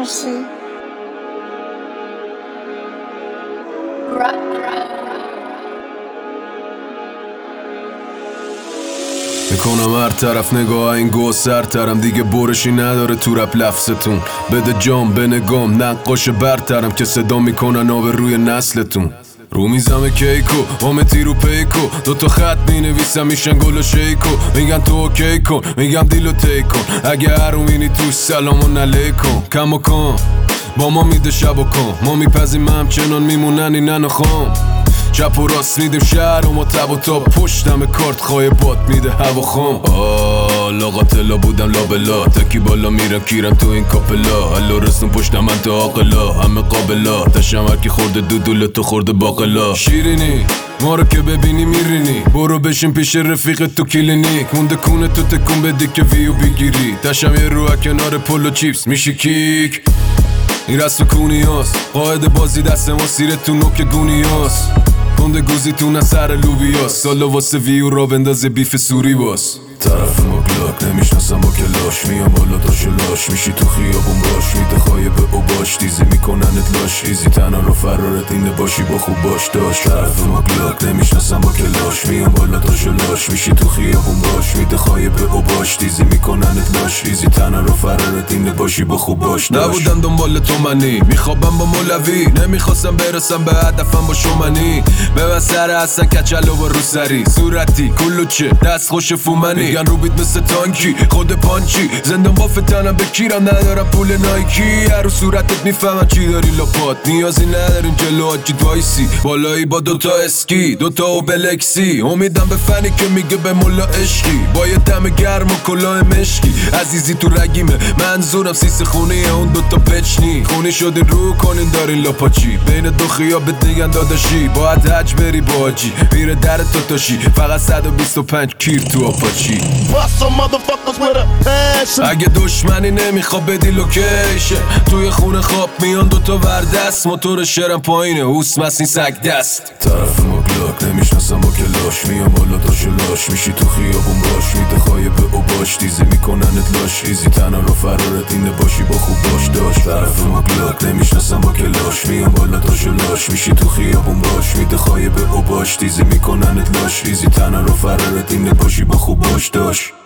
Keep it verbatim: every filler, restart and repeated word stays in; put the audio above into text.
person. میکنم هر طرف نگاه این گوه سرترم، دیگه برشی نداره تو رپ لفظتون. بده جام به نگام نقاش برترم که صدا میکنن آب روی نسلتون. رو میزم کیکو آمتی رو پیکو، دوتا خط می نویسم میشن گل و شیکو. میگن تو اوکی کن میگم دیلو تیک کن، اگه هروینی توش سلام علیکم. کم و کن با ما میده شب و کن، ما میپزیم همچنان میمونن این نن و خام. چپ و راست میدیم شهر و ما تب و تاب، پشتم کارت خواهی باد میده هوا خام. آه لاغاتلا بودم لابلا، تکی بالا میرم کیرم تو این کاپلا. هلو رسون پشتم من تا آقلا، همه قابلا تشم هرکی خورده دودول تو خورده باقلا. شیرینی ما رو که ببینی میرینی، برو بشین پیش رفیق تو کلینیک. مونده کونه تو تکون بدی که ویو بگیری، تشم یه روح کنار پلو چیپس میشی کیک. این رست و کونی هست قاعد بازی دست ما سیره تو نوک گونی هست. کنده گوزی تو نسر لوبی هست، سالا واسه ویو را بندازه بیف سوری باز. طرف ما گلاک نمیشناسم با کلاش، میام بالا داشو لاش میشی تو خیابون باش. میده خواهی به او باش تیزی میکننت لاش، ایزی تنها رو فرارت اینه باشی با خوب باش داشت. طرف ما گلاک نمیشناسم با کلاش، میام بالا داشو لاش میشی تو خیابون باش. میده خواهی به او باش تیزی میکننت لاش، ایزی تنها رو فرارت اینه باشی با خوب باش داشت. نبودم دنبال تو منی میخوابم با مولوی، نمیخواستم برسم به هدفم با شومنی. به سر اصلا کچلو و روسری صورتی کلوچه دست خوش فومنی. میگن رو بیت مثل تانکی خود پانچی، زندان با فتنم بکیرم ندارم پول نایکی. هر رو صورتت میفهمم چی داری لپات، نیازی نداریم جلو آجید وایسی. بالایی با دوتا اسکی دوتا اوبلکسی، امیدم به فنی که میگه به ملا عشقی. با یه دم گرم و کلاه مشکی عزیزی تو رگیمه، منظورم سیس خونی اون دوتا بچنی. خونی شده رو کنین دارین لاپاچی، بین دو خیابت دیگن داداشی. باید حج بری باجی میره در تاتاشی، فقط صد و بیست و پنج کیر تو آپاچی. اگه دشمنی نمیخواد بدی لوکیشن، توی خونه خواب میان دوتا وردست. موتور شرم پایینه اوس مسین سگ دست. طرف ما گلاک نمیشناسم با کلاش، میام بالا داشو لاش میشی تو خیابون باش. میده خواهی به او باش تیزی میکننت لاش، ایزی تنها رو فرارت اینه باشی با خوب باش داشت. طرف ما گلاک نمیشناسم با کلاش، میام بالا داشو لاش میشی تو خیابون باش. میده خواهی به او باش تیزی میکننت لاش، ایزی تنها رو فرارت اینه باشی با خوب باش داشت.